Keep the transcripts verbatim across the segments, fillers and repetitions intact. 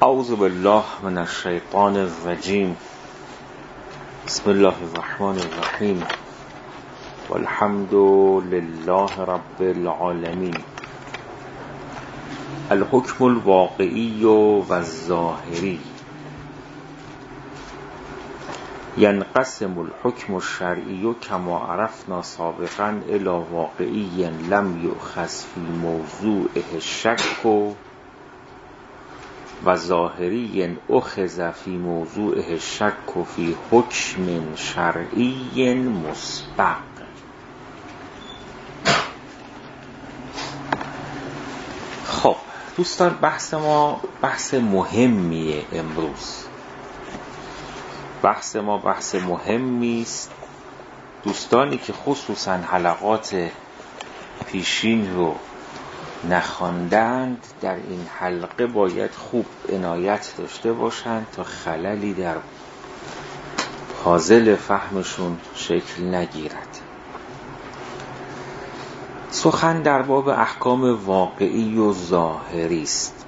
اعوذ بالله من الشیطان الرجیم. بسم الله الرحمن الرحیم. والحمد لله رب العالمین. الحکم الواقعی و الظاهری. ینقسم الحکم الشرعی کما عرفنا سابقا الی واقعی لم یؤخذ فی موضوعه الشک و ظاهری اخذ فی موضوعه الشک فی حکم شرعی مسبق. خب دوستان، بحث ما بحث مهمیه. امروز بحث ما بحث مهمی است. دوستانی که خصوصا حلقات پیشین رو نخواندند در این حلقه باید خوب عنایت داشته باشند تا خللی در پازل فهمشون شکل نگیرد. سخن در باب احکام واقعی و ظاهری است.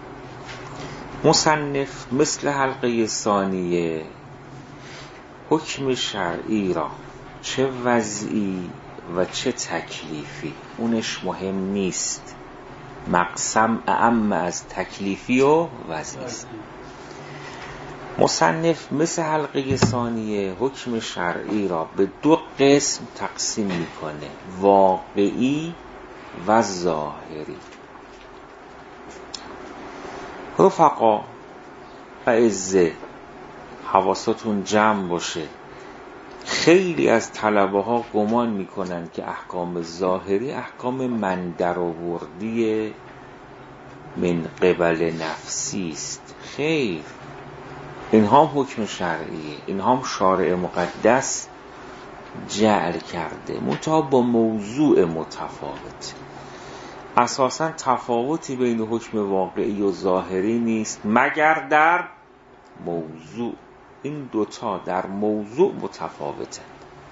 مصنف مثل حلقه ثانیه حکم شرعی را چه وضعی و چه تکلیفی اونش مهم نیست، مقسم اعم از تکلیفی و وضعی است. مصنف مثل حلقه ثانیه حکم شرعی را به دو قسم تقسیم میکنه، واقعی و ظاهری. رفقا اعزه، حواستون جمع باشه. خیلی از طلبه ها گمان میکنن که احکام ظاهری احکام من درآوردی من قبل نفسی است. خیر، اینها هم حکم شرعیه، اینها هم شارع مقدس جعل کرده، منتها با موضوع متفاوت. اساساً تفاوتی بین حکم واقعی و ظاهری نیست مگر در موضوع. این دوتا در موضوع متفاوته.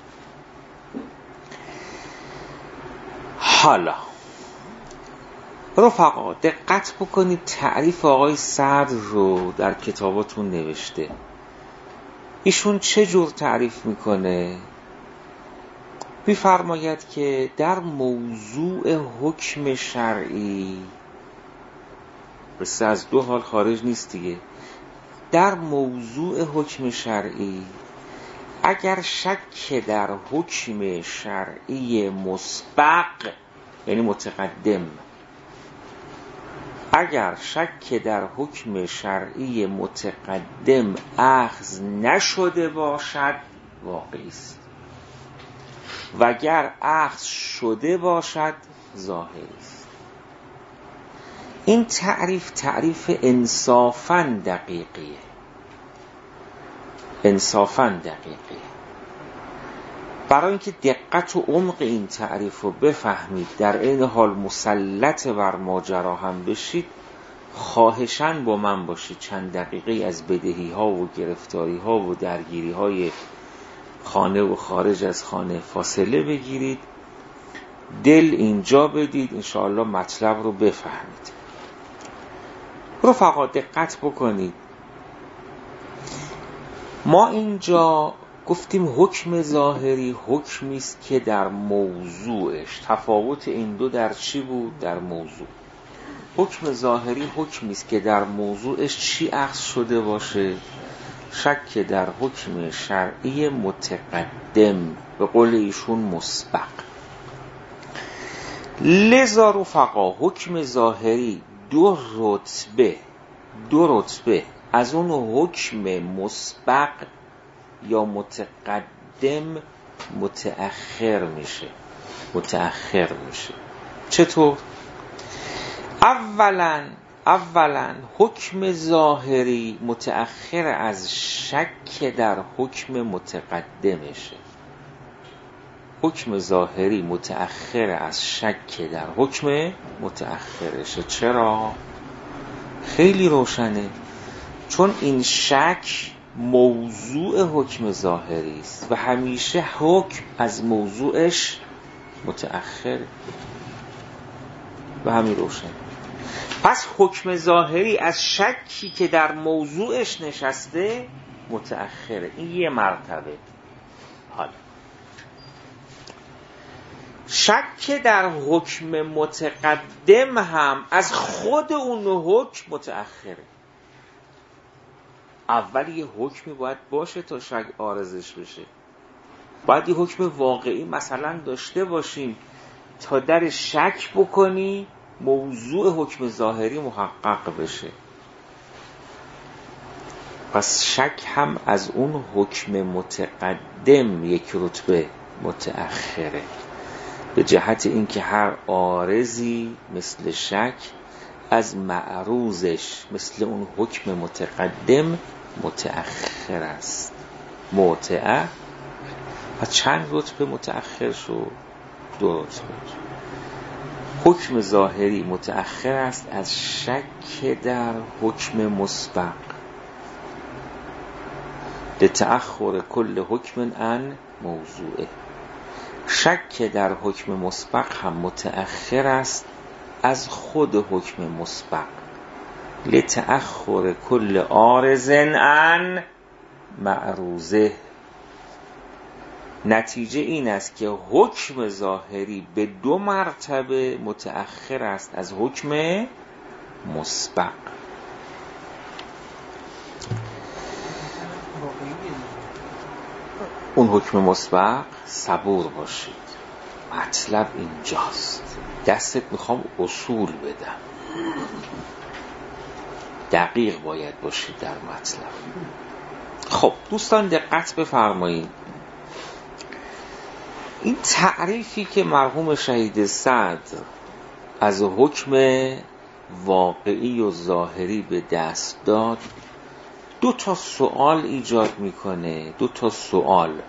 حالا رفقا دقت بکنید، تعریف آقای صدر رو در کتاباتون نوشته. ایشون چه جور تعریف میکنه؟ میفرماید که در موضوع حکم شرعی، بس از دو حال خارج نیست دیگه، در موضوع حکم شرعی اگر شک در حکم شرعی مسبق یعنی متقدم اگر شک در حکم شرعی متقدم اخذ نشده باشد واقعی است، و اگر اخذ شده باشد ظاهری است. این تعریف تعریف انصافاً دقیقیه، انصافاً دقیقیه. برای اینکه دقت و عمق این تعریف رو بفهمید، در عین حال مسلط بر ماجرا هم بشید، خواهشاً با من باشید چند دقیقه از بدهی ها و گرفتاری ها و درگیری های خانه و خارج از خانه فاصله بگیرید، دل اینجا بدید، انشاءالله مطلب رو بفهمید. رفقا دقت بکنید، ما اینجا گفتیم حکم ظاهری حکمی است که در موضوعش، تفاوت این دو در چی بود؟ در موضوع. حکم ظاهری حکمی است که در موضوعش چی اخذ شده باشه؟ شک در حکم شرعی متقدم، به قول ایشون مسبق. لذا رفقا حکم ظاهری دو رتبه دو رتبه از اون حکم مسبق یا متقدم متأخر میشه متأخر میشه چطور؟ اولا اولا حکم ظاهری متأخر از شک در حکم متقدمشه. حکم ظاهری متأخر از شک در حکم متأخرشه. چرا؟ خیلی روشنه، چون این شک موضوع حکم ظاهری است و همیشه حکم از موضوعش متأخر، و همین روشن. پس حکم ظاهری از شکی که در موضوعش نشسته متأخره. این یه مرتبه. حالا شک در حکم متقدم هم از خود اون حکم متأخره. اول یه حکمی باید باشه تا شک عارضش بشه. باید یه حکم واقعی مثلا داشته باشیم تا در شک بکنی موضوع حکم ظاهری محقق بشه. پس شک هم از اون حکم متقدم یک رتبه متأخره، به جهت اینکه هر عارضی مثل شک از معروضش مثل اون حکم متقدم متأخر است. موتعه و چند رتبه متأخر شد؟ دو رتبه. حکم ظاهری متأخر است از شک در حکم مسبق لتأخر کل حکم عن موضوعه. شک در حکم مسبق هم متأخر است از خود حکم مسبق لتأخر کل عارض عن معروضه. نتیجه این است که حکم ظاهری به دو مرتبه متأخر است از حکم مسبق. اون حکم مسبق صبور باشید. مطلب اینجاست. دستت میخوام اصول بدم، دقیق باید باشید در مطلب. خب دوستان دقت بفرمایید. این تعریفی که مرحوم شهید سعد از حکم واقعی و ظاهری به دست داد دو تا سوال ایجاد میکنه. دو تا سوال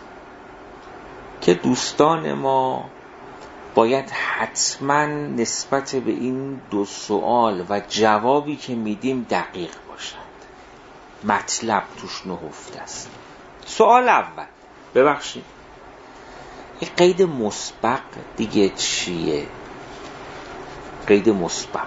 که دوستان ما باید حتما نسبت به این دو سوال و جوابی که میدیم دقیق باشند. مطلب توش نهفته است. سوال اول، ببخشید این قید مسبق دیگه چیه؟ قید مسبق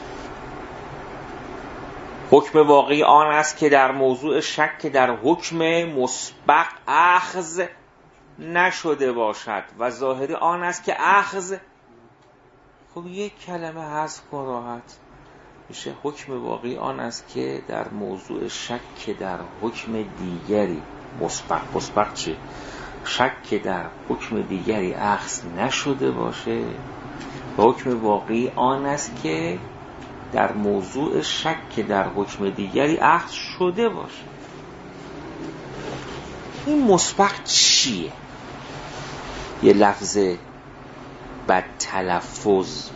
حکم واقعی آن است که در موضوع شک در حکم مسبق اخذ نشده باشد و ظاهری آن است که اخذ. خب یک کلمه حذف کن راحت میشه حکم واقعی آن است که در موضوع شک در حکم دیگری مسبق. مسبق چه؟ شک در حکم دیگری اخذ نشده باشه و حکم واقعی آن است که در موضوع شک در حکم دیگری اخذ شده باشه. این مسبق چیه؟ یه لفظ بد تلفظ.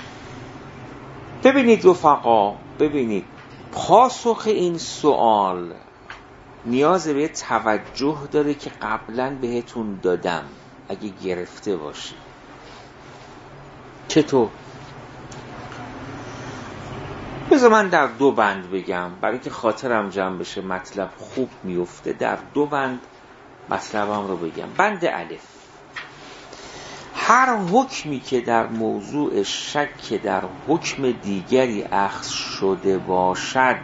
ببینید رفقا، ببینید پاسخ این سوال نیاز به توجه داره که قبلا بهتون دادم اگه گرفته باشی. چطور؟ بذار من در دو بند بگم برای اینکه خاطرم جمع بشه، مطلب خوب میفته. در دو بند مطلبم رو بگم. بند الف، هر حکمی که در موضوع شک در حکم دیگری اخذ شده باشد.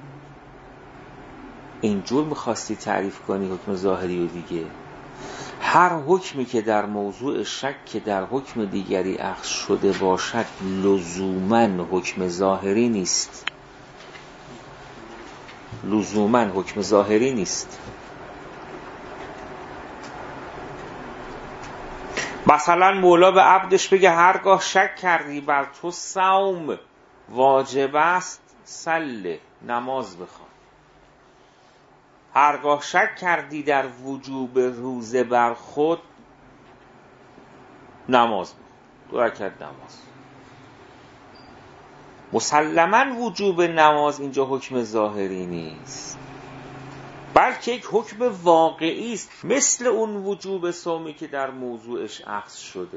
اینجور میخواستی تعریف کنی حکم ظاهری و دیگه. هر حکمی که در موضوع شک در حکم دیگری اخذ شده باشد لزوماً حکم ظاهری نیست. لزوماً حکم ظاهری نیست. مثلا مولا به عبدش بگه هرگاه شک کردی بر تو صوم واجب است صله، نماز بخوان. هرگاه شک کردی در وجوب روزه بر خود نماز بخوان، دو رکعت نماز. مسلماً وجوب نماز اینجا حکم ظاهری نیست، بلکه یک حکم واقعی است، مثل اون وجوب صومی که در موضوعش اخذ شده.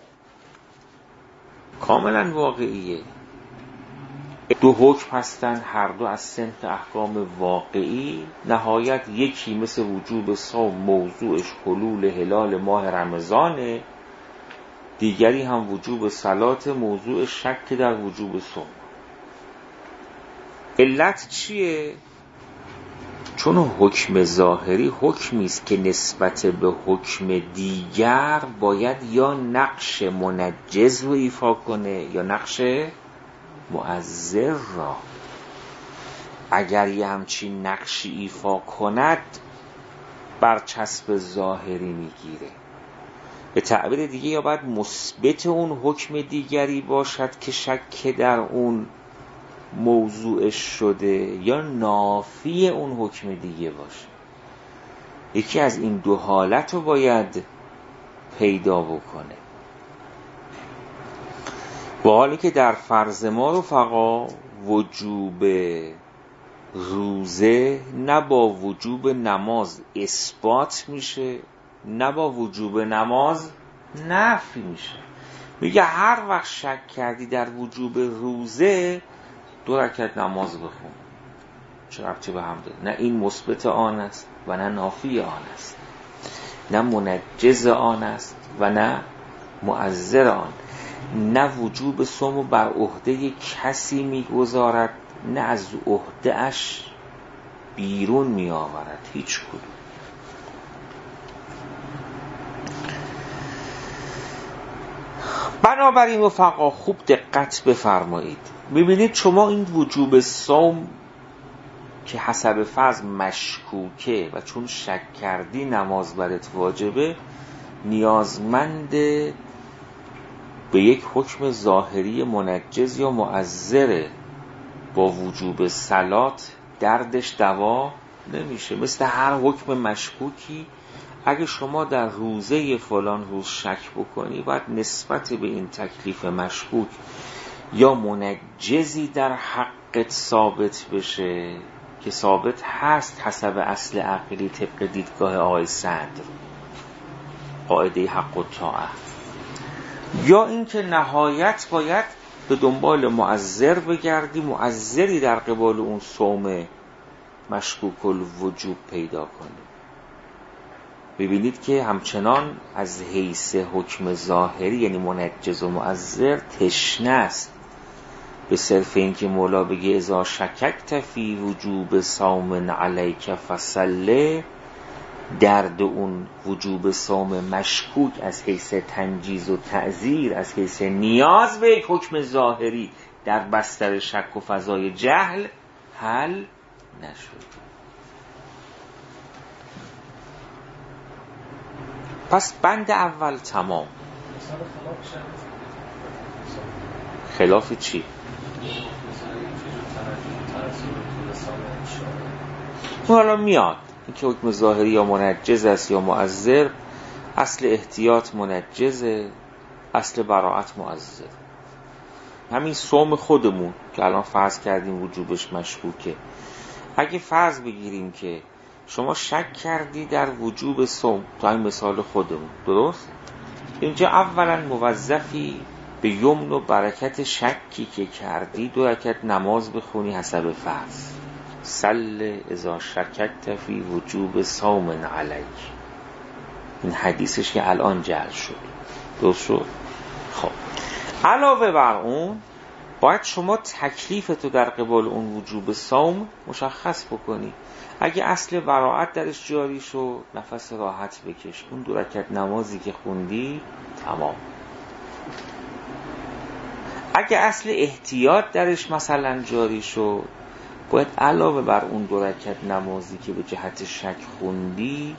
کاملا واقعیه. دو حکم هستن، هر دو از صنف احکام واقعی. نهایت یکی مثل وجوب صوم موضوعش حلول هلال ماه رمضانه، دیگری هم وجوب صلات موضوع شک در وجوب صوم. علت چیه؟ چون حکم ظاهری حکمی است که نسبت به حکم دیگر باید یا نقش منجز رو ایفا کنه یا نقش مؤثر را. اگر یه همچین نقشی ایفا کند برچسب ظاهری میگیره. به تعبیر دیگه یا باید مثبت اون حکم دیگری باشد که شک در اون موضوعش شده یا نافی اون حکم دیگه باشه. یکی از این دو حالت رو باید پیدا بکنه. با حالی که در فرض ما رفقا وجوب روزه نه با وجوب نماز اثبات میشه نه با وجوب نماز نفی میشه. میگه هر وقت شک کردی در وجوب روزه دو رکعت نماز بخون. چه ربطی به هم داره؟ نه این مثبت آن است و نه نافی آن است، نه منجز آن است و نه مؤثر آن، نه وجوب صوم بر عهده کسی میگذارد نه از عهده اش بیرون می آورد هیچ کدوم. بنابراین رفقا خوب دقت بفرمایید. میبینید شما این وجوب صوم که حسب فرض مشکوکه و چون شک کردی نماز برات واجبه، نیازمند به یک حکم ظاهری منجز یا مؤثره. با وجوب صلات دردش دوا نمیشه. مثل هر حکم مشکوکی اگه شما در روزه فلان روز شک بکنی باید نسبت به این تکلیف مشکوک یا منجزی در حقت ثابت بشه که ثابت هست حسب اصل عقلی طبق دیدگاه آقای صدر قاعده حق و طاعه، یا اینکه نهایت باید به دنبال مؤثر بگردی، مؤثری در قبال اون صوم مشکوک الوجوب پیدا کنی. ببینید که همچنان از حیث حکم ظاهری یعنی منجز و مؤثر تشنه است به صرف این که مولا بگه اذا شککت فی وجوب صوم علیک فصلی، درد اون وجوب صوم مشکوک از حیث تنجیز و تعذیر، از حیث نیاز به یک حکم ظاهری در بستر شک و فضای جهل حل نشد. پس بند اول تمام. خلاف چی؟ اون حالا میاد این که حکم ظاهری یا منجز است یا مؤثر. اصل احتیاط منجزه، اصل براعت مؤثر. همین صوم خودمون که الان فرض کردیم وجوبش مشکوکه، اگه فرض بگیریم که شما شک کردی در وجوب صوم، تا این مثال خودمون درست، اینجا اولا موظفی به یمن و برکت شکی که کردی دو رکعت نماز بخونی حسب فرض. صل اذا شککت فی وجوب صوم علیک، این حدیثش که الان جعل شد درست شد. خب علاوه بر اون باید شما تکلیفتو در قبال اون وجوب صوم مشخص بکنی. اگه اصل براعت درش جاری شو نفس راحت بکش، اون دو رکعت نمازی که خوندی تمام. اگه اصل احتیاط درش مثلا جاری شو باید علاوه بر اون دو رکعت نمازی که به جهت شک خوندی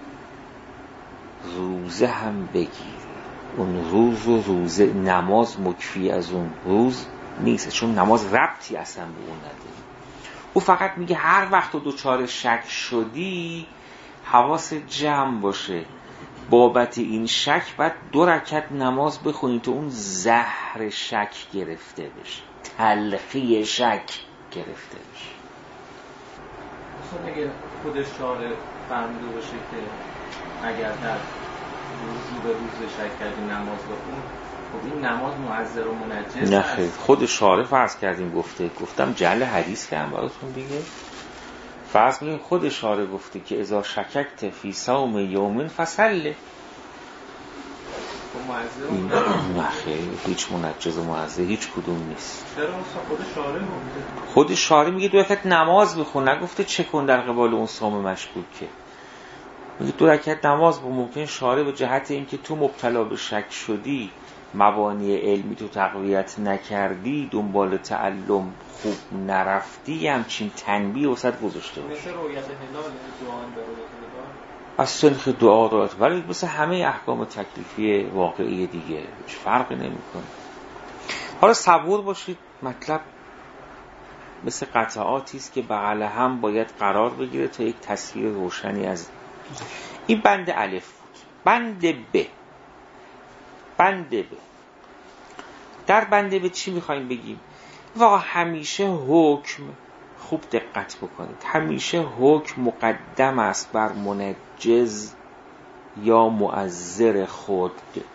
روزه هم بگیری. اون روز و روزه نماز مکفی از اون روز نیست، چون نماز ربطی اصلا به اون نداره. او فقط میگه هر وقت تو دوچار شک شدی حواس جمع باشه، بابت این شک باید دو رکعت نماز بخونی تا اون زهر شک گرفته بشه، تلخی شک گرفته بشه. اصلا اگه خودش شارع فهمیده باشه که اگر در روزی به روز شک کردی نماز بخون، خب این نماز معذر و منجز نه خیلی خود شارع فرض کردیم گفته، گفتم جعل حدیث که هم براتون دیگه فرض کنیم خود شارع گفته که اذا شککت فی صوم یوم فصلی. خب معذر نه خیلی هیچ منجز و معذر هیچ کدوم نیست. چرا خود شارع گفته؟ خود شارع میگه دو رکعت نماز بخون، نگفته چه کن در قبال اون صوم مشکوکه. میگه دو رکعت نماز با ممکن شارع به جهت اینکه تو مبتلا به شک شدی، مبانی علمی تو تقویت نکردی، دنبال تعلم خوب نرفتی، همچین تنبیه وسط گذاشته باشه. مثل رویت هلال دعا به رویت هلال از سنخ دعا رو، ولی مثل همه احکام تکلیفی واقعی دیگه هیچ فرقی نمیکنه. حالا صبور باشید، مطلب مثل قطعاتی است که بغل هم باید قرار بگیره تا یک تصویر روشنی از این. بند الف بود. بند ب. بند ب. در بند ب چی میخوایم بگیم؟ واقعا همیشه حکم، خوب دقت بکنید، همیشه حکم مقدم است بر منجز یا مؤثر خود.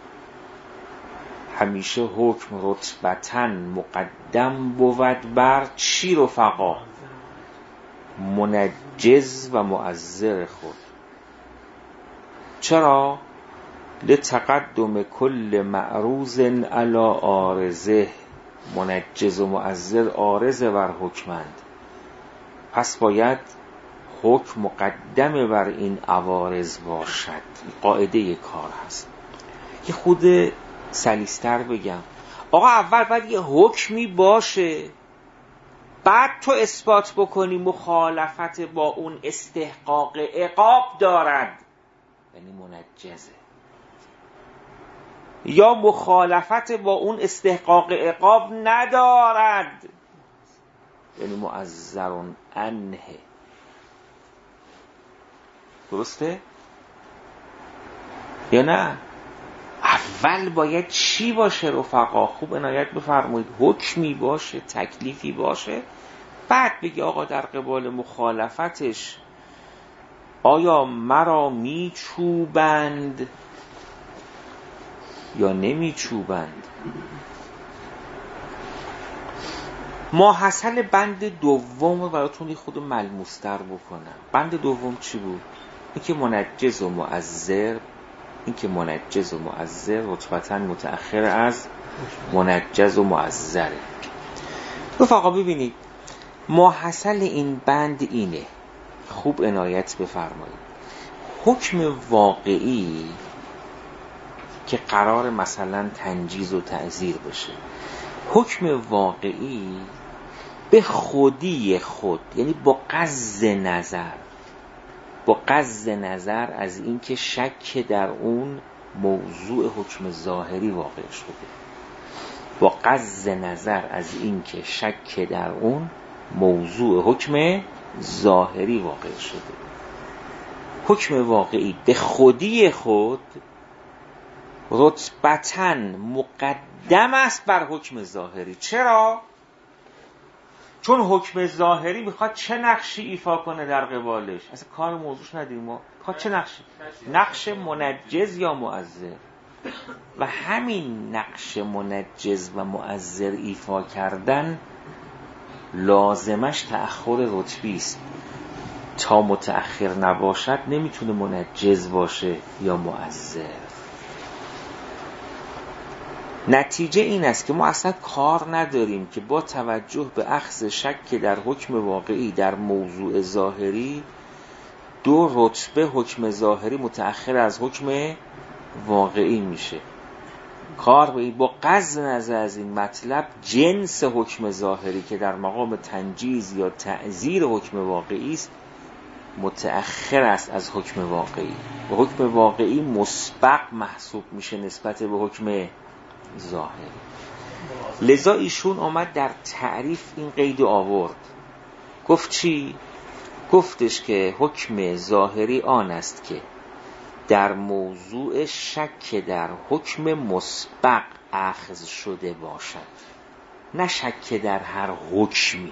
همیشه حکم رتبتاً مقدم بود بر چی رفقا؟ منجز و مؤثر خود. چرا؟ لتقدم کل معروض علی عارضه. منجز و مؤثر عارضه بر حکمند، پس باید حکم مقدم بر این عوارض باشد. قاعده کار هست. که خود سلیستر بگم، آقا اول باید یه حکمی باشه، بعد تو اثبات بکنی مخالفت با اون استحقاق عقاب دارد، یعنی منجزه، یا مخالفت با اون استحقاق عقاب ندارد، یعنی معذر عنه. درسته؟ یا نه؟ اول باید چی باشه رفقا؟ خوب عنایت بفرمایید، حکمی باشه، تکلیفی باشه، بعد بگی آقا در قبال مخالفتش آیا مرا میچوبند یا نمیچوبند. ماحصل بند دوم رو براتون خود ملموستر بکنم. بند دوم چی بود؟ این که منجز و مؤثر، این که منجز و مؤثر رتبتاً متأخر از منجز و مؤثره. رفقا ببینید ماحصل این بند اینه، خوب عنایت بفرمایید. حکم واقعی که قرار مثلا تنجیز و تعزیر بشه، حکم واقعی به خودی خود، یعنی با غض نظر، با غض نظر از این که شک در اون موضوع حکم ظاهری واقع شده، با غض نظر از این که شک در اون موضوع حکم ظاهری واقع شده، حکم واقعی به خودی خود رتبتاً مقدم است بر حکم ظاهری. چرا؟ چون حکم ظاهری میخواد چه نقشی ایفا کنه در قبالش؟ اصلا کار موضوعش نداریم ما، میخواد چه نقشی؟ نقش منجز یا مؤثر. و همین نقش منجز و مؤثر ایفا کردن لازمش تأخر رتبی است. تا متأخر نباشد نمیتونه منجز باشه یا مؤثر. نتیجه این است که ما اصلا کار نداریم که با توجه به اخذ شک در حکم واقعی در موضوع ظاهری دو رتبه حکم ظاهری متأخر از حکم واقعی میشه. کار به با غض نظر از این مطلب جنس حکم ظاهری که در مقام تنجیز یا تعزیر حکم واقعی است متأخر است از حکم واقعی و حکم واقعی مسبق محسوب میشه نسبت به حکم ظاهری. لذا ایشون آمد در تعریف این قید آورد، گفت چی؟ گفتش که حکم ظاهری آن است که در موضوع شک در حکم مسبق اخذ شده باشد، نه شک در هر حکمی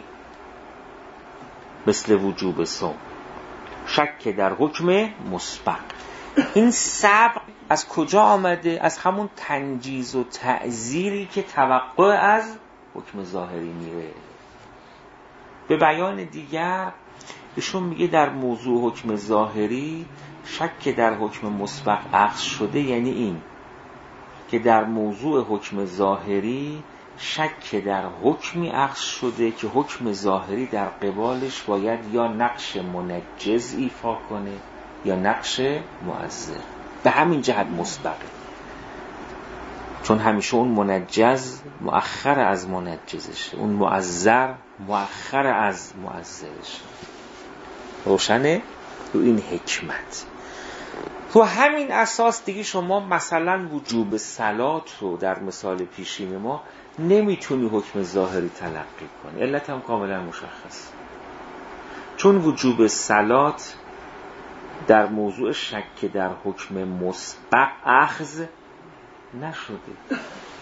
مثل وجوب صوم، شک در حکم مسبق. این سبق از کجا آمده؟ از همون تنجیز و تعزیری که توقع از حکم ظاهری میره. به بیان دیگر ایشون میگه در موضوع حکم ظاهری شک در حکم مسبق اخذ شده، یعنی این که در موضوع حکم ظاهری شک در حکمی اخذ شده که حکم ظاهری در قبالش باید یا نقش منجز ایفا کنه یا نقش مؤثر. به همین جهت مسبقه، چون همیشه اون منجز مؤخر از منجزشه، اون مؤثر مؤخر از مؤثرشه. روشنه؟ تو این حکمت. تو همین اساس دیگه شما مثلا وجوب صلات رو در مثال پیشین ما نمیتونی حکم ظاهری تلقی کنی. علت هم کاملا مشخص، چون وجوب صلات در موضوع شک در حکم مسبق اخذ نشده.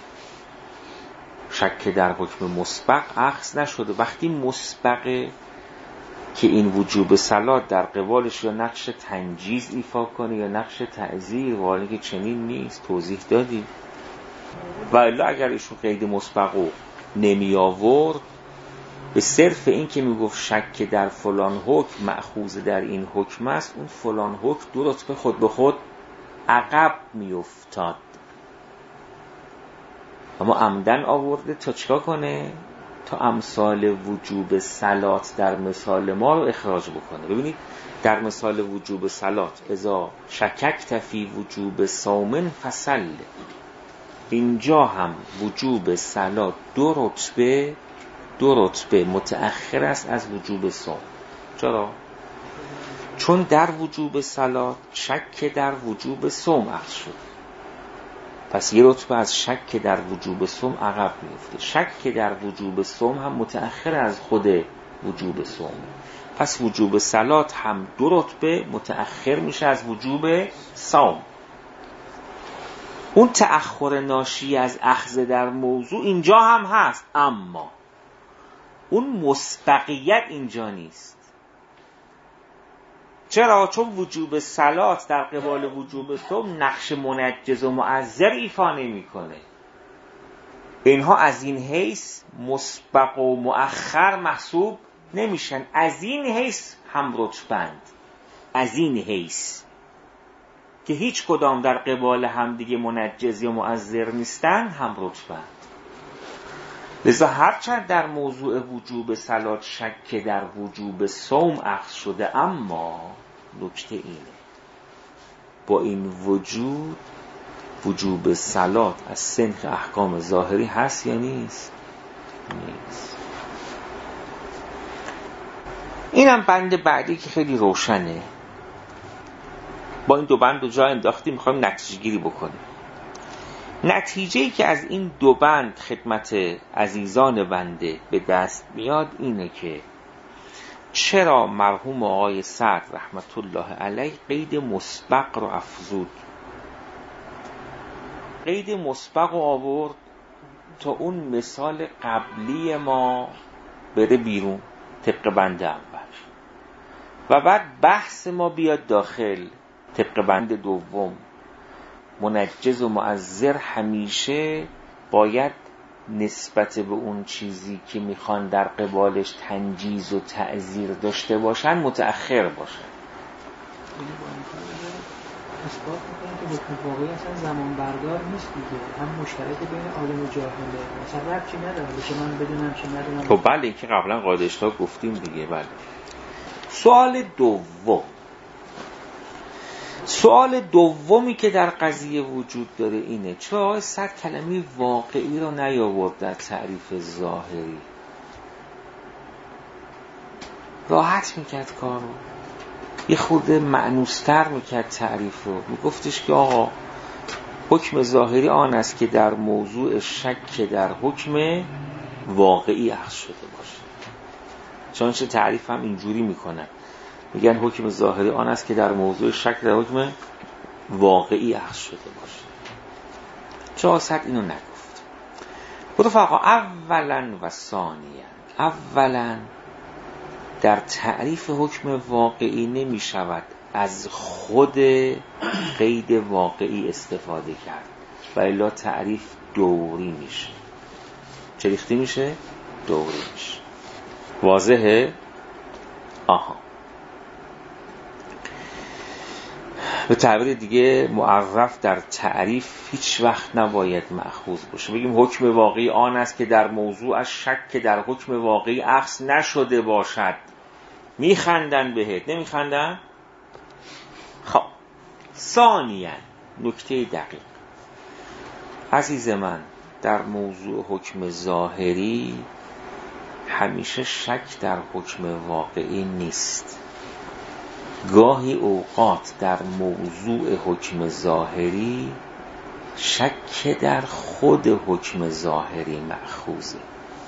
شک در حکم مسبق اخذ نشده. وقتی مسبقه که این وجوب صلات در قبالش یا نقش تنجیز ایفا کنه یا نقش تعزیر، والی که چنین نیست، توضیح دادی. و الا اگر ایشون قید مسبقو نمی آورد، به صرف این که می گفت شک در فلان حکم مأخوذ در این حکم است، اون فلان حکم دو رتبه خود به خود عقب می افتاد. اما عمدن آورده تا چیکار کنه؟ تا امثال وجوب صلات در مثال ما رو اخراج بکنه. ببینید در مثال وجوب صلات اذا شککت فی وجوب صوم فصل، اینجا هم وجوب صلات دو رتبه دو رتبه متأخر است از وجوب صوم. چرا؟ چون در وجوب صلات شک در وجوب صوم اخذ شد، پس یه رتبه از شک در وجوب صوم عقب میفته. شک در وجوب صوم هم متأخر از خود وجوب صوم، پس وجوب صلات هم دو رتبه متأخر میشه از وجوب صوم. اون تأخر ناشی از اخذ در موضوع اینجا هم هست، اما اون مسبقیت اینجا نیست. چرا؟ چون وجوب صلات در قبال وجوب صوم نقش منجز و مؤثر ایفا نمی‌کنه. اینها از این حیث مسبق و مؤخر محسوب نمیشن، از این حیث هم رتبند، از این حیث که هیچ کدام در قبال هم دیگه منجز یا مؤثر نیستن هم رتبند. لذا هرچند در موضوع وجوب صلات شک در وجوب صوم اخذ شده، اما نکته اینه با این وجود وجوب صلات از سنخ احکام ظاهری هست یا نیست؟ نیست. اینم بند بعدی که خیلی روشنه. با این دو بند رو جا انداختیم، میخوایم نتیجه گیری بکنیم. نتیجه‌ای که از این دو بند خدمت عزیزان بنده به دست میاد اینه که چرا مرحوم آقای سعد رحمت الله علیه قید مسبق رو افزود. قید مسبق رو آورد تا اون مثال قبلی ما بره بیرون طبق بند اول و بعد بحث ما بیاد داخل طبق بند دوم. منجز و مؤثر همیشه باید نسبت به اون چیزی که میخوان در قبالش تنجیز و تعزیر داشته باشن متأخر باشن. اثبات میکنه که حکم واقعی اصلا زمان بردار نیست دیگه، هم مشترک بین عالم و جاهله، مثلا ربطی نداره که من بدونم چه ندونم. خب بله، این که قبلا قاعده‌اش تا گفتیم دیگه. بله. سوال دوم سوال دومی که در قضیه وجود داره اینه چرا صد کلمه واقعی رو نیاورد در تعریف ظاهری؟ راحت میکرد کارو، یه خورده معنوستر میکرد تعریف رو. میگفتش که آقا حکم ظاهری آن است که در موضوع شک در حکم واقعی اخذ شده باشه. چنانچه تعریف هم اینجوری میکنن، میگن حکم ظاهری آن است که در موضوع شک در حکم واقعی اخذ شده باشه. چرا صد اینو نگفت؟ گفت آقا اولا و ثانیا، اولا در تعریف حکم واقعی نمی شود از خود قید واقعی استفاده کرد و الا تعریف دوری میشه. چه ریختی میشه؟ دوری میشه. واضحه؟ آها. به تعبیر دیگه معرف در تعریف هیچ وقت نباید مأخوذ باشه. بگیم حکم واقعی آن است که در موضوع از شک که در حکم واقعی اخذ نشده باشد. میخندن بهت، نمیخندن؟ خب ثانیاً نکته دقیق، عزیز من، در موضوع حکم ظاهری همیشه شک در حکم واقعی نیست. گاهی اوقات در موضوع حکم ظاهری شک در خود حکم ظاهری مأخوذه.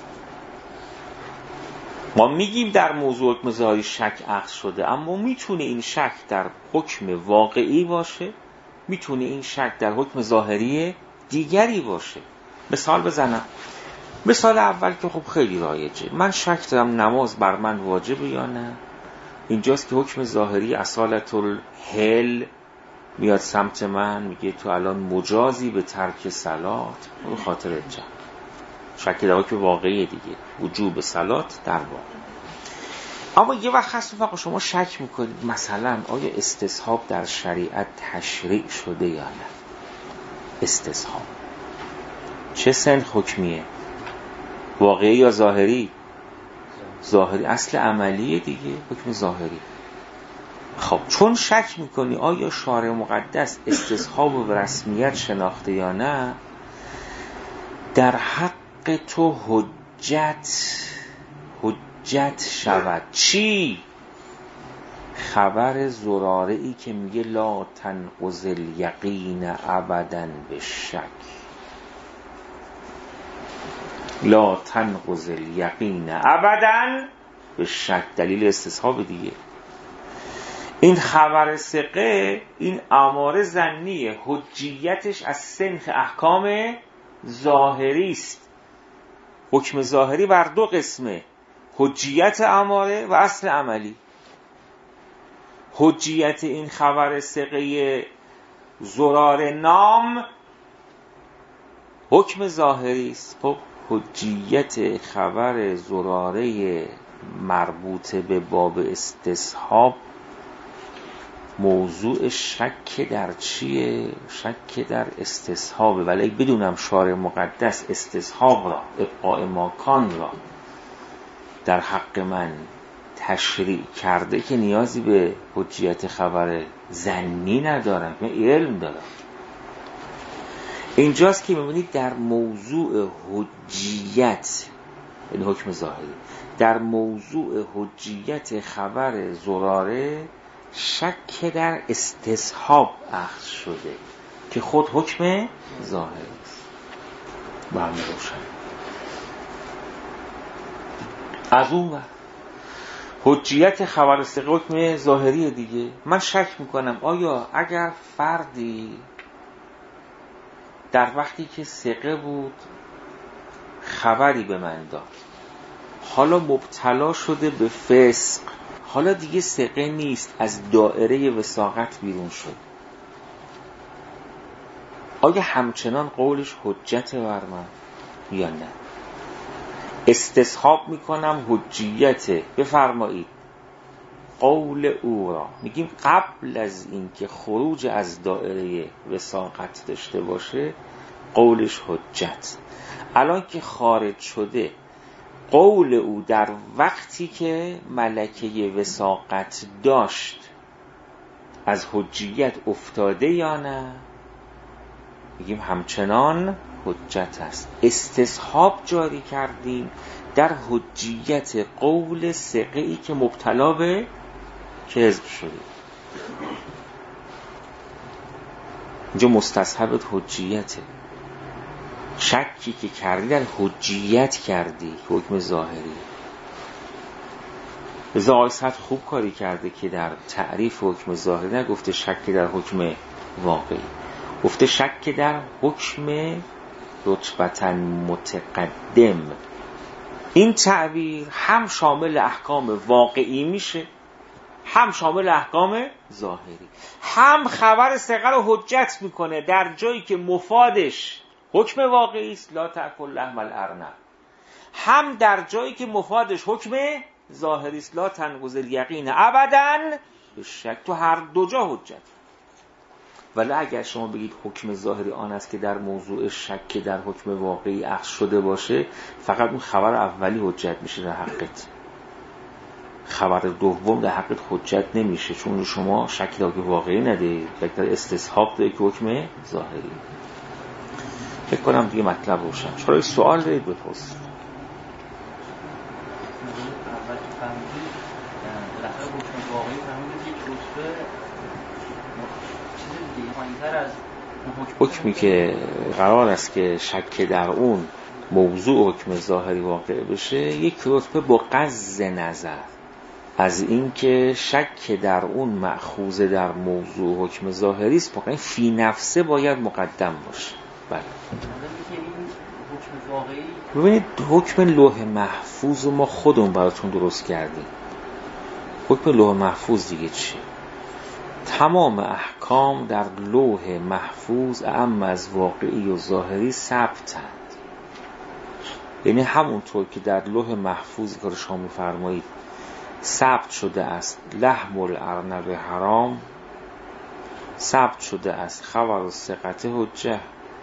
ما میگیم در موضوع حکم ظاهری شک اخذ شده، اما میتونه این شک در حکم واقعی باشه، میتونه این شک در حکم ظاهری دیگری باشه. مثال بزنم. مثال اول که خب خیلی رایجه، من شک دارم نماز بر من واجبه یا نه. اینجاست که حکم ظاهری اصالت الحل میاد سمت من، میگه تو الان مجازی به ترک صلات به خاطر جهل. شک در حکم واقعی دیگه، وجوب صلات در واقع. اما یه وقت هست فقط شما شک میکنید مثلا آیا استصحاب در شریعت تشریع شده یا نه. استصحاب چه سن حکمیه؟ واقعی یا ظاهری؟ ظاهری، اصل عملیه دیگه، حکم ظاهری. خب چون شک میکنی آیا شارع مقدس استصحاب و رسمیت شناخته یا نه، در حق تو حجت حجت شود. چی؟ خبر زراره‌ای که میگه لا تنقض الیقین ابدا بالشک، لا تنقض الیقین ابدا بالشک، دلیل استصحاب دیگه. این خبر ثقه، این اماره ظنیه، حجیتش از سنخ احکام ظاهری است. حکم ظاهری بر دو قسمه، حجیت اماره و اصل عملی. حجیت این خبر ثقه زرار نام حکم ظاهری است. خب حجیت خبر زراره مربوط به باب استصحاب موضوع شک در چیه؟ شک در استصحابه. ولی بدونم شارع مقدس استصحاب را، ابقاء ماکان را در حق من تشریع کرده که نیازی به حجیت خبر ظنی ندارم، من علم دارم. اینجاست که میبینید در موضوع حجیت، این حکم ظاهری، در موضوع حجیت خبر زراره شک در استصحاب اخذ شده که خود حکم ظاهری است. با همه روشن. از اون وقت حجیت خبر ثقه حکم ظاهری دیگه. من شک میکنم آیا اگر فردی در وقتی که ثقه بود خبری به من داد، حالا مبتلا شده به فسق، حالا دیگه ثقه نیست، از دائره وثاقت بیرون شد، آیا همچنان قولش حجت بر من یا نه؟ استصحاب میکنم حجیت، بفرمایید، قول او را. میگیم قبل از اینکه خروج از دائره وثاقت داشته باشه قولش حجت. الان که خارج شده، قول او در وقتی که ملکه وثاقت داشت از حجیت افتاده یا نه؟ میگیم همچنان حجت است. استصحاب جاری کردیم در حجیت قول ثقه‌ای که مبتلا به کذب شده. اینجا مستصحب حجیته. شکی که کردی در حجیت کردی، حکم ظاهری. زایست خوب کاری کرده که در تعریف حکم ظاهری نگفته شکی در حکم واقعی، گفته شک در حکم رتبتاً متقدم. این تعبیر هم شامل احکام واقعی میشه، هم شامل احکام ظاهری. هم خبر ثقه رو حجت میکنه در جایی که مفادش حکم واقعی است، لا تأکل لحم الارنب، هم در جایی که مفادش حکم ظاهری است، لا تنقض الیقین ابداً بالشک. تو هر دو جا حجت. ولی اگر شما بگید حکم ظاهری آن است که در موضوع شک در حکم واقعی اخذ شده باشه، فقط اون خبر اولی حجت میشه در حقت، خبر دوم در حقت حجت نمیشه، چون شما شک در حکم واقعی ندهید، بلکه استصحاب دارید که حکم ظاهری. فکر کنم دیگه مطلب روشن. شما سوال دارید بپرسید. اول که فهمیدید بالاخره حکم واقعی فهمیدید یک رتبه چیز دیگه پایین‌تر از حکمی که قرار است که شک در اون موضوع حکم ظاهری واقع بشه، یک رتبه با غض نظر از این که شک در اون مأخوذ در موضوع حکم ظاهری است، واقعا فی نفسه باید مقدم باشه. بله. حکم واقعی ببینید حکم لوح محفوظ رو ما خودمون براتون درست کردیم. حکم لوح محفوظ دیگه چیه؟ تمام احکام در لوح محفوظ اعم از واقعی و ظاهری ثبتند. یعنی همونطور که در لوح محفوظ که شما می‌فرمایید ثبت شده است لحم الارنب حرام، ثبت شده است خبر الثقة حجه،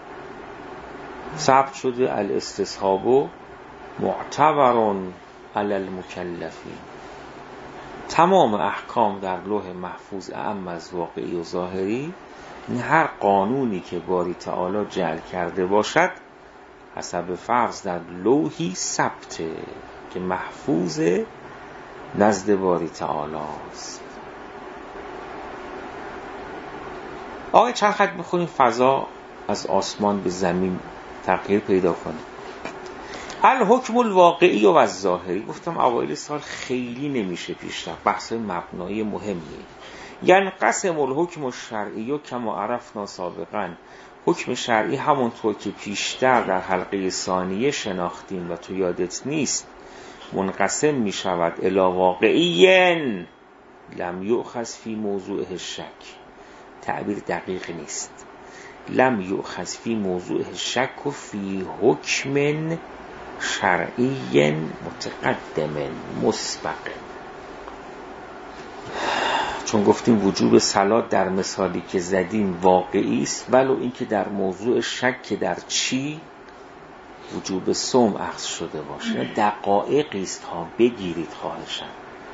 ثبت شده الاستصحاب معتبر علی المکلفین. تمام احکام در لوح محفوظ اعم از واقعی و ظاهری، این هر قانونی که باری تعالی جعل کرده باشد حسب فرض در لوحی ثبته که محفوظ نزد باری تعالی است. آقای چند خط بخونیم فضا از آسمان به زمین تغییر پیدا کنه. الحکم الواقعی و الظاهری، گفتم اوایل سال خیلی نمیشه پیش رفت، بحث مبنایی مهمیه. یعنی قسم الحکم الشرعی و کما عرفنا سابقا، حکم شرعی همونطور که پیشتر در حلقه ثانیه شناختیم و تو یادت نیست، منقسم می شود الی واقعین لم یؤخذ فی موضوعه شک. تعبیر دقیق نیست. لم یؤخذ فی موضوع شک و فی حکم شرعی متقدم مسبق. چون گفتیم وجوب صلات در مثالی که زدیم واقعی است، ولو اینکه در موضوع شک در چی وجوب صوم اخذ شده باشه. دقایقی است ها، بگیرید خواهشم.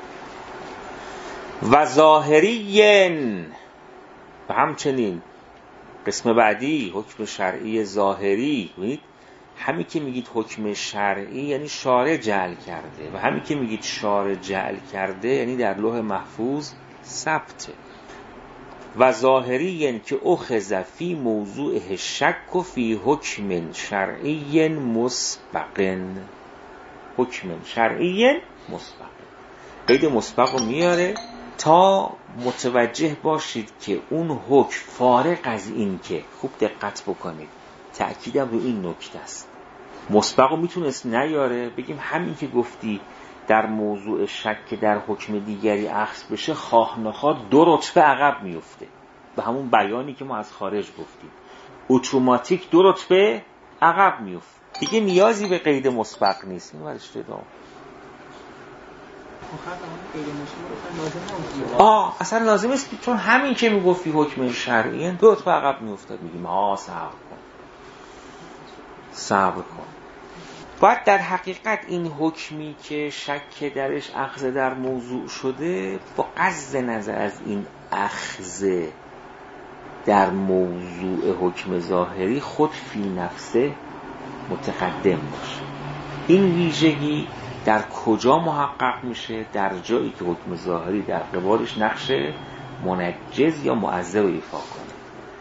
و ظاهریین، و همچنین قسم بعدی حکم شرعی ظاهری. ببینید همین که میگید حکم شرعی یعنی شارع جعل کرده، و همین که میگید شارع جعل کرده یعنی در لوح محفوظ ثبته. و ظاهری یعنی که اخذ فی موضوع شک و فی حکم شرعی مسبق. حکم شرعی مسبق، قید مسبق رو میاره تا متوجه باشید که اون حکم فارغ از این که، خوب دقت بکنید، تأکیدم رو این نکته است، مسبق رو میتونست نیاره، بگیم همین که گفتی در موضوع شک که در حکم دیگری اخذ بشه، خواه نخواه دو رتبه عقب میفته. به همون بیانی که ما از خارج گفتیم اتوماتیک دو رتبه عقب میفته، دیگه نیازی به قید مسبق نیست. این ورش دادم آه اصلا لازم است، چون همین که میگفتی حکم شرعی دو رتبه عقب میافتاد، میگیم ها صبر کن صبر کن. باید در حقیقت این حکمی که شک درش اخذ در موضوع شده با غض نظر از این اخذ در موضوع حکم ظاهری خود فی نفسه متقدم باشه. این ویژگی در کجا محقق میشه؟ در جایی که حکم ظاهری در قبالش نقش منجز یا معذر رو ایفا کنه.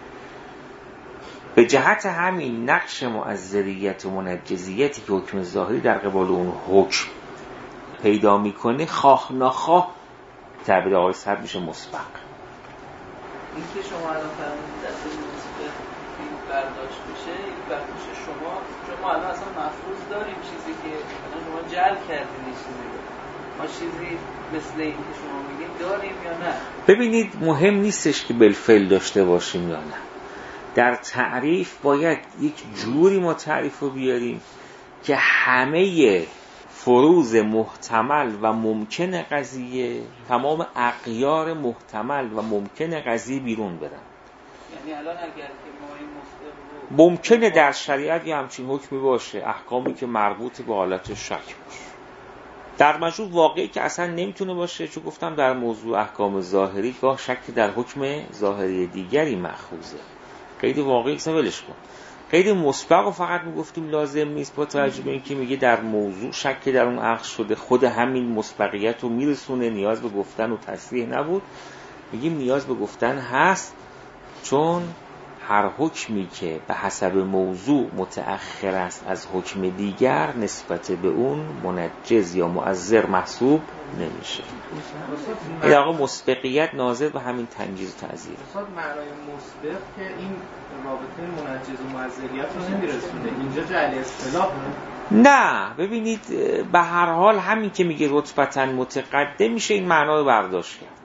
به جهت همین نقش معذریت و منجزیتی که حکم ظاهری در قبال اون حکم پیدا میکنه، خواه نخواه تعبیر آقای صدر میشه مسبق. این که شما الان فرمودید دست نسبت این برداشت بشه، این برداشت شما شما الان اصلا محفوظ داریم چیزی که الان شما جعل کردین چیزی رو، ما چیزی مثل این که شما میگید داریم یا نه؟ ببینید مهم نیستش که بالفعل داشته باشیم یا نه. در تعریف باید یک جوری ما تعریف رو بیاریم که همه فروض محتمل و ممکن قضیه، تمام اغیار محتمل و ممکن قضیه بیرون برن. یعنی یعنی الان اگر که ما این مسبق رو ممکنه در شریعت یه همچین حکمی باشه، احکامی که مربوط به حالت شک باشه. در مجموع واقعی که اصلا نمیتونه باشه، چون گفتم در موضوع احکام ظاهری گاه شک در حکم ظاهری دیگری مأخوذه. قید واقعی اصلا ولش کن. قید مسبق رو فقط میگفتیم لازم نیست با توجه به اینکه میگه در موضوع شک در اون اخذ شده، خود همین مسبقیت رو میرسونه، نیاز به گفتن و تصریح نبود. میگیم نیاز به گفتن هست، چون هر حکمی که به حسب موضوع متأخر است از حکم دیگر نسبت به اون منجز یا مؤثر محسوب نمیشه. این آقا مسبقیت ناظر به همین تنجیز و تعزیر. اصلا معنای مسبق که این رابطه منجز و مؤثریت رو نمیرسونه، اینجا جعل اصطلاح نه. ببینید به هر حال همین که میگه رتبتاً متقدم میشه این معنا رو برداشت کرد.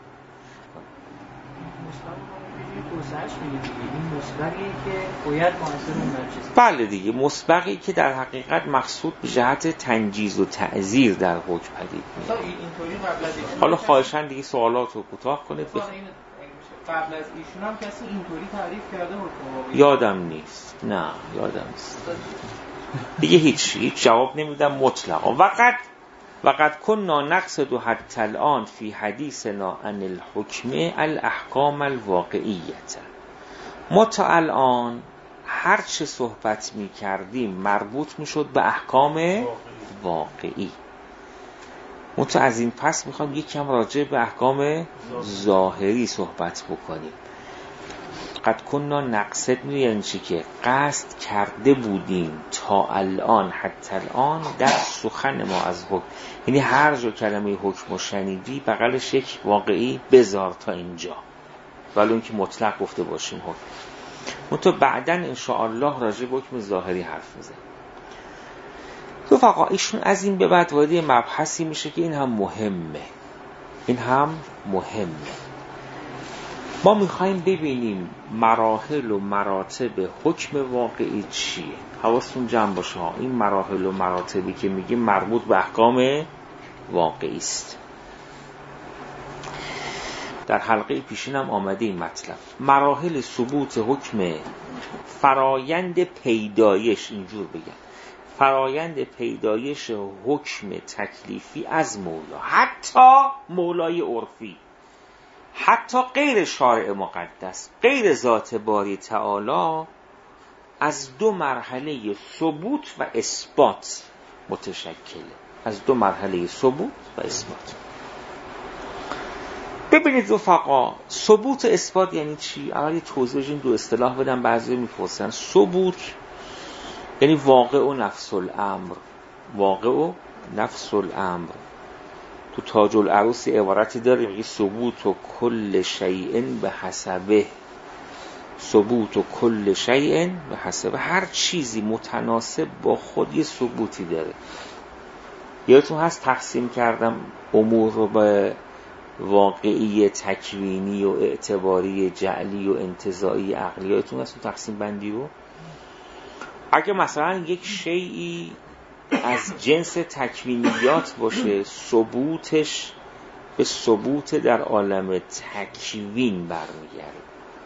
این مسبقی که باید مؤثر منجز. بله دیگه، مسبقی که در حقیقت مقصود به جهت تنجیز و تعزیر در حکم پدید میاد. اینطوری قبل از ایشون حالا خواهشاً دیگه سوالات رو کوتاه کنید. بخ... قبل از ایشون هم کسی اینطوری تعریف کرده حکم؟ یادم نیست. نه یادم نیست دیگه. هیچ هیچ جواب نمیدم مطلقا. وقت وقت کننا نقصد حتی الان فی حدیثنا عن الحکم الاحکام الواقعیت. ما تا الان هر چه صحبت می کردیم مربوط می شد به احکام واقعی. ما تا از این پس می خوام یک کم راجع به احکام ظاهری صحبت بکنیم. قد کننا نقصد می یعنی چی؟ که قصد کرده بودیم تا الان حتی الان در سخن ما از حکم، یعنی هر جا کلمه حکم و شنیدی بغلش یک واقعی بذار تا اینجا، ولی اون که مطلق گفته باشیم حکم. منتها بعداً انشاءالله راجع به حکم ظاهری حرف میزنیم. رفقا ایشون از این به بعد وارد مبحثی میشه که این هم مهمه. این هم مهمه. ما میخوایم ببینیم مراحل و مراتب حکم واقعی چیه. حواستون جمع باشه ها. این مراحل و مراتبی که میگیم مربوط به احکام واقعی است. در حلقه پیشینم آمده این مطلب. مراحل ثبوت حکم، فرایند پیدایش، اینجور بگم، فرایند پیدایش حکم تکلیفی از مولا، حتی مولای عرفی، حتی غیر شارع مقدس، غیر ذات باری تعالی، از دو مرحله ثبوت و اثبات متشکله. از دو مرحله ثبوت و اثبات. ببینید رفقا، ثبوت و اثبات یعنی چی؟ اولی توضیحش این دو اصطلاح بدم، بعضی میپرسن. ثبوت یعنی واقع و نفس الامر. واقع و نفس الامر. تو تاج العروس عبارتی داره میگه ثبوت و کل شیء به حسبه. ثبوت و کل شیء به حسبه. هر چیزی متناسب با خود یه ثبوتی داره. یادتون هست تقسیم کردم امور رو به واقعی تکوینی و اعتباری جعلی و انتزاعی عقلی. یادتون هست تقسیم بندی رو؟ اگه مثلا یک شیئی از جنس تکوینیات باشه، ثبوتش به ثبوت در عالم تکوین برمیگرده،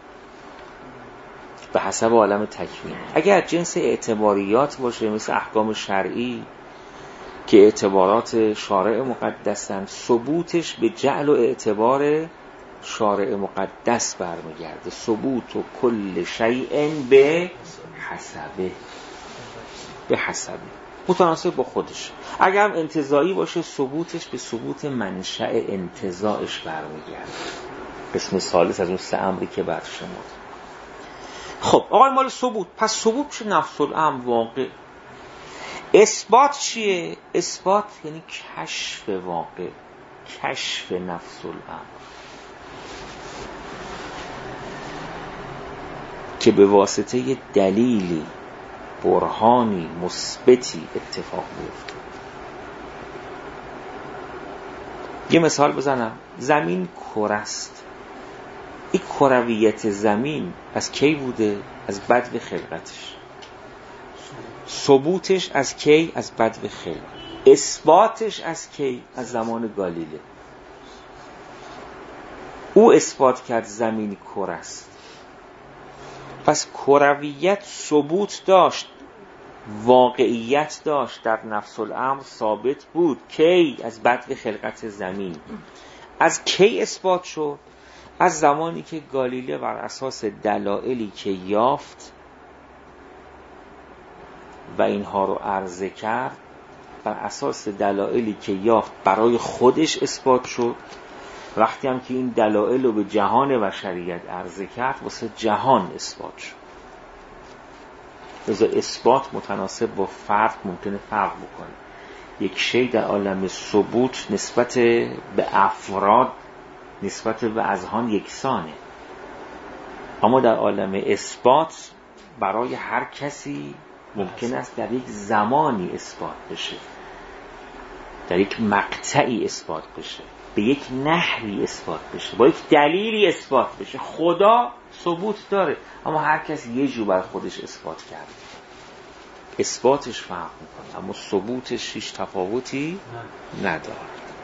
به حسب عالم تکوین. اگر جنس اعتباریات باشه مثل احکام شرعی که اعتبارات شارع مقدسن، ثبوتش به جعل و اعتبار شارع مقدس برمیگرده. ثبوت و کل شیء به حسبه. به حسبه متناسب با خودش. اگر هم انتزاعی باشه ثبوتش به ثبوت منشأ انتزاعش برمیگرده. قسم ثالث از اون سه امری که بر شما. خب آقای مال ثبوت، پس ثبوت چه؟ نفس الامر، واقع. اثبات چیه؟ اثبات یعنی کشف واقع، کشف نفس الامر، که به واسطه دلیلی، برهانی، مثبتی اتفاق میفته. یه مثال بزنم. زمین کره است. این کرویت زمین از کی بوده؟ از بدو خلقتش. ثبوتش از کی؟ از بدو خلقت. اثباتش از کی؟ از زمان گالیله. او اثبات کرد زمین کره است. پس کرویت ثبوت داشت، واقعیت داشت، در نفس الامر ثابت بود. کی؟ از بدء خلقت زمین. از کی اثبات شد؟ از زمانی که گالیله بر اساس دلایلی که یافت و اینها رو عرضه کرد، بر اساس دلایلی که یافت برای خودش اثبات شد. وقتی هم که این دلایل رو به جهان بشریت عرضه کرد، واسه جهان اثبات شد. لذا اثبات متناسب با فرق ممکنه فرق بکنه. یک شی در عالم ثبوت نسبت به افراد، نسبت به اذهان یکسانه، اما در عالم اثبات برای هر کسی ممکن است در یک زمانی اثبات بشه، در یک مقطعی اثبات بشه، به یک نحوی اثبات بشه، با یک دلیلی اثبات بشه. خدا ثبوت داره، اما هر کسی یه جو بر خودش اثبات کرده، اثباتش فرق میکنه، اما ثبوتش هیچ تفاوتی نداره.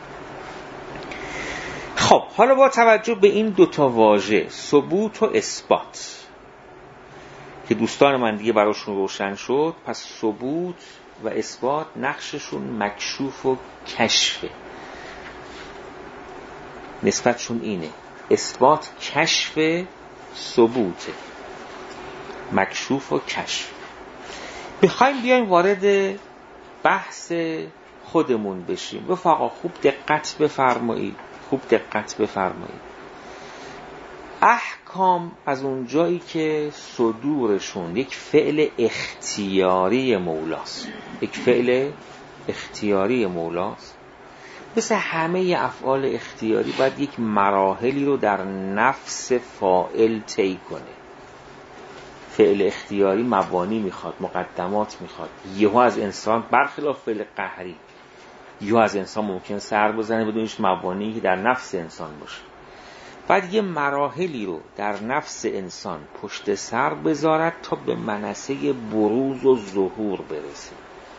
خب حالا با توجه به این دوتا واژه ثبوت و اثبات که دوستان من دیگه براشون روشن شد، پس ثبوت و اثبات نقششون مکشوف و کشفه. نسبتشون اینه، اثبات کشف، ثبوته، مکشوف و کشف. بخوایم بیایم وارد بحث خودمون بشیم. رفقا خوب دقت بفرمایید، خوب دقت بفرمایید. احکام از اونجایی که صدورشون یک فعل اختیاری مولاست، یک فعل اختیاری مولاست، مثل همه افعال اختیاری باید یک مراحلی رو در نفس فاعل طی کنه. فعل اختیاری مبانی میخواد، مقدمات میخواد. یهو از انسان برخلاف فعل قهری، یهو از انسان ممکن سر بزنه بدون هیچ مبانی که در نفس انسان باشه. بعد یه مراحلی رو در نفس انسان پشت سر بذارد تا به منصه بروز و ظهور برسه.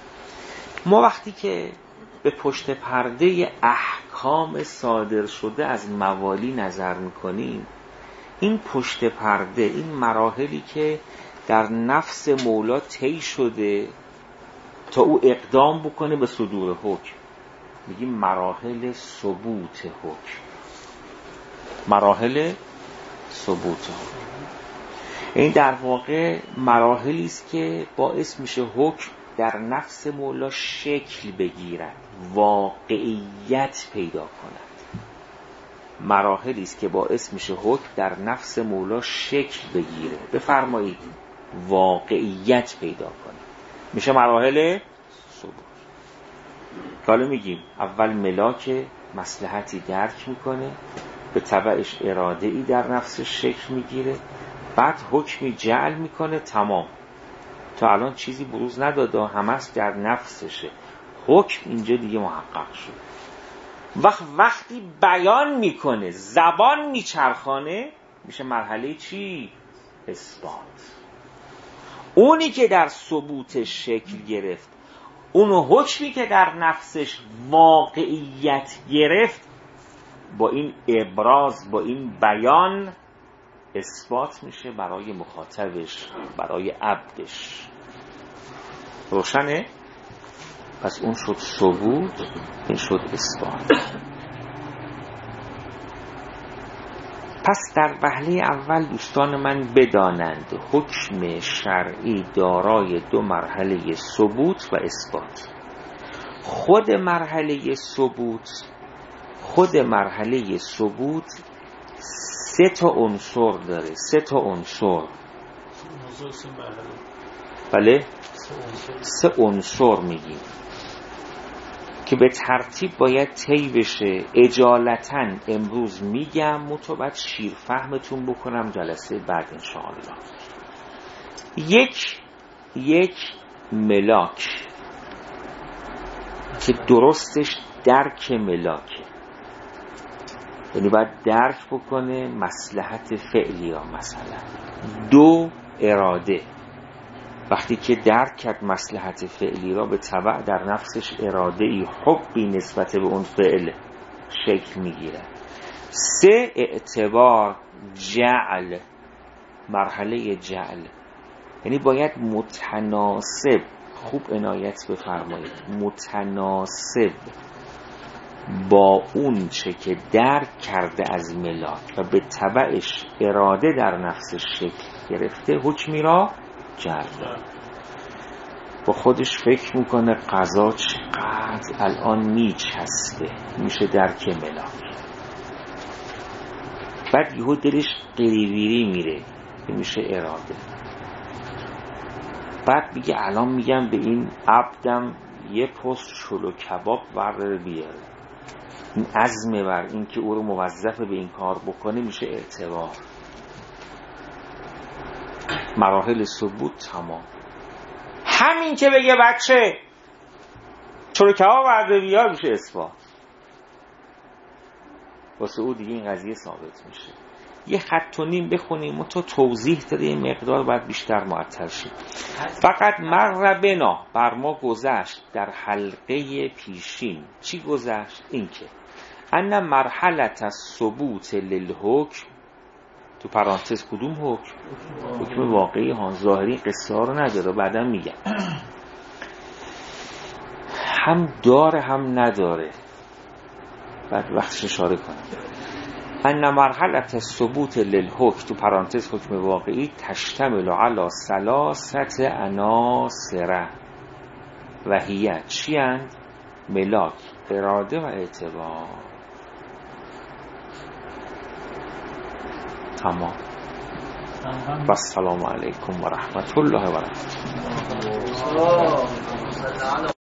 ما وقتی که به پشت پرده احکام صادر شده از موالی نظر میکنیم، این پشت پرده، این مراحلی که در نفس مولا طی شده تا او اقدام بکنه به صدور حکم، میگیم مراحل ثبوت حکم. مراحل ثبوت حکم این در واقع مراحلی است که باعث میشه حکم در نفس مولا شکل بگیرد، واقعیت پیدا کند. مراحلی است که باعث میشه حکم در نفس مولا شکل بگیره، بفرمایید واقعیت پیدا کنه، میشه مراحل ثبوت. حالا میگیم اول ملاک مصلحتی درک میکنه، به تبعش اراده ای در نفسش شکل میگیره، بعد حکمی جعل میکنه. تمام، تا الان چیزی بروز نداده، همش در نفسشه. حکم اینجا دیگه محقق شد. وقت وقتی بیان میکنه، زبان میچرخانه، میشه مرحله چی؟ اثبات. اونی که در ثبوتش شکل گرفت، اونو حکمی که در نفسش واقعیت گرفت، با این ابراز، با این بیان اثبات میشه برای مخاطبش، برای عبدش. روشنه؟ پس اون شد ثبوت، این شد اثبات. پس در وهله اول دوستان من بدانند حکم شرعی دارای دو مرحله ثبوت و اثبات. خود مرحله ثبوت خود مرحله ثبوت سه تا عنصر داره. سه تا عنصر. بله؟ سه عنصر میگیم که به ترتیب باید طی بشه. اجالتاً امروز میگم، مطابق شیر فهمتون بکنم جلسه بعد انشاءالله. یک یک ملاک که درستش درک ملاکه، یعنی باید درک بکنه مصلحت فعلی را. مثلا دو اراده، وقتی که درک کرد مصلحت فعلی را، به تبع در نفسش اراده ای، حبی نسبت به اون فعل شکل میگیره. سه اعتبار، جعل، مرحله جعل، یعنی باید متناسب، خوب عنایت بفرمایید، متناسب با اون چه که درک کرده از ملاک و به تبعش اراده در نفسش شکل گرفته حکمی را جعل، با خودش فکر میکنه قضا چقدر الان میچسبه، میشه درک ملاک، بعد یهو دلش قریبیری میره، میشه اراده، بعد میگه الان میگم به این عبدم یه پست چلو کباب برداره بیاره، این عزم بر این که او رو موظف به این کار بکنه میشه اعتبار. مراحل ثبوت تمام. همین که بگه بچه چلو کباب برداره بیار میشه اثبات. واسه او دیگه این قضیه ثابت میشه. یه خط و نیم بخونیم و تو توضیح داده یه مقدار باید بیشتر معطل شد. فقط مر بنا بر ما گذشت در حلقه پیشین. چی گذشت؟ این که ان مرحلت الثبوت للحکم، تو پرانتز کدوم حکم؟ حکم واقعی ها، ظاهری قصه ها رو نداره، بعدا میگم هم داره هم نداره، بعد وقتش اشاره کنم. ان مرحلت الثبوت للحکم، تو پرانتز حکم واقعی، تشتمل علی ثلاثه عناصر و هی چی اند؟ ملاک، اراده و اعتبار. تمام. و السلام علیکم و رحمت الله و برکاته.